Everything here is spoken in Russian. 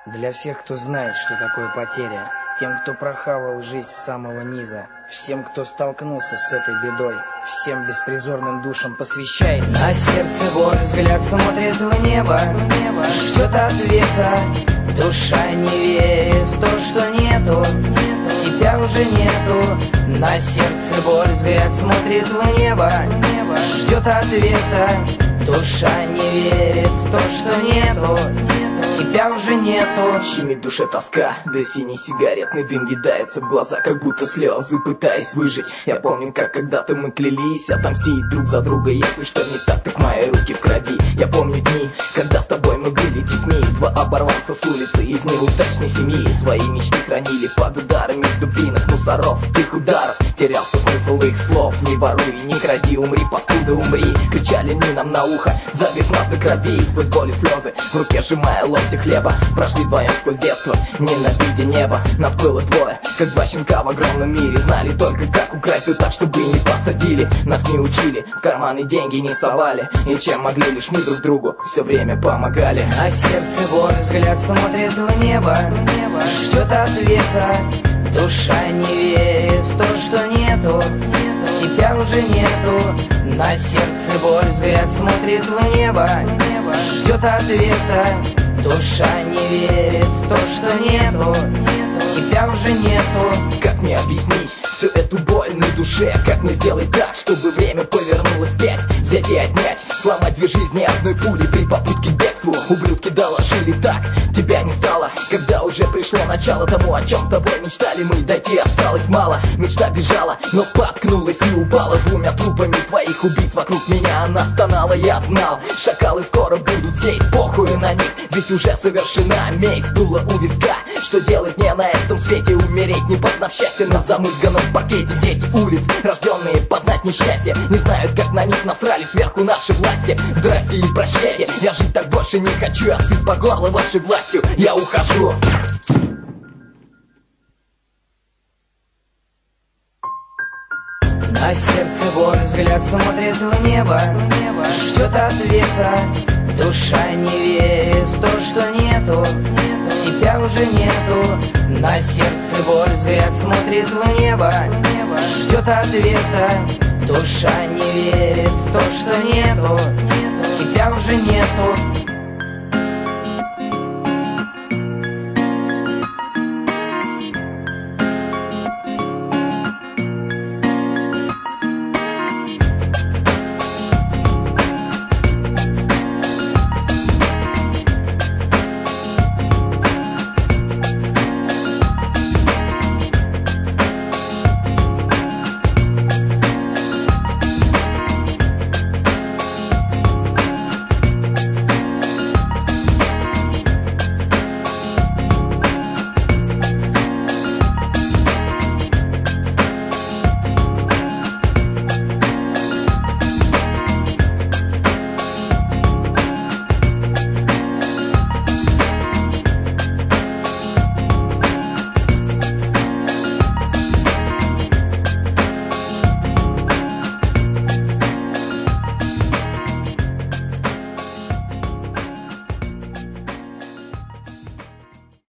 Для всех, кто знает, что такое потеря, тем, кто прохавал жизнь с самого низа, всем, кто столкнулся с этой бедой, всем беспризорным душам посвящается. На сердце боль, взгляд смотрит в небо, ждет ответа. Душа не верит в то, что нету, тебя уже нету. На сердце боль, взгляд смотрит в небо, ждет ответа. Душа не верит в то, что нету, тебя уже нету. Щемит душе тоска, да синий сигаретный дым видается в глаза, как будто слезы, пытаясь выжить. Я помню, как когда-то мы клялись отомстить друг за друга, если что не так, так мои руки в крови. Я помню дни, когда с тобой мы были детьми, два оборванца с улицы из неудачной семьи. Свои мечты хранили под ударами дубинок, мусоров, их ударов. Терялся смысл их слов: не воруй, не кради, умри, паскуда, умри. Кричали они нам на ухо, забив нас до крови. Сквозь боль и слезы, в руке сжимая ломтик хлеба, прошли вдвоем сквозь детство, ненавидя небо. Нас было двое, как два щенка в огромном мире. Знали только, как украсть, да так, чтобы не посадили. Нас не учили, в карманы деньги не совали, и чем могли, лишь мы друг другу все время помогали. А сердце боль, взгляд смотрит в небо, ждет ответа. Душа не верит в то, что нету, тебя уже нету. На сердце боль, взгляд смотрит в небо, ждет ответа. Душа не верит в то, что нету, тебя уже нету. Как мне объяснить всю эту боль на душе? Как мне сделать так, чтобы время повернулось вспять? Взять и отнять, сломать две жизни одной пули при попытке к бегству. Ублюдки доложили так, тебя не стало, когда уже пришло начало тому, о чем с тобой мечтали мы. Дойти осталось мало, мечта бежала, но споткнулась и упала. Двумя трупами твоих убийц вокруг меня она стонала. Я знал, шакалы скоро будут здесь, похуй на них, ведь уже совершена месть. Дуло у виска, что делать мне на этом свете? Умереть, не познав счастья на замызганном пакете. Дети улиц, рожденные познать несчастье, не знают, как на них насрали сверху наши власти. Здрасте и прощайте, я жить так больше не хочу, я сыт по горло вашей властью, я ухожу. На сердце боль, взгляд смотрит в небо, ждет ответа. Душа не верит в то, что нету, тебя уже нету. На сердце боль, взгляд смотрит в небо, ждет ответа. Душа не верит в то, что нету, тебя уже нету.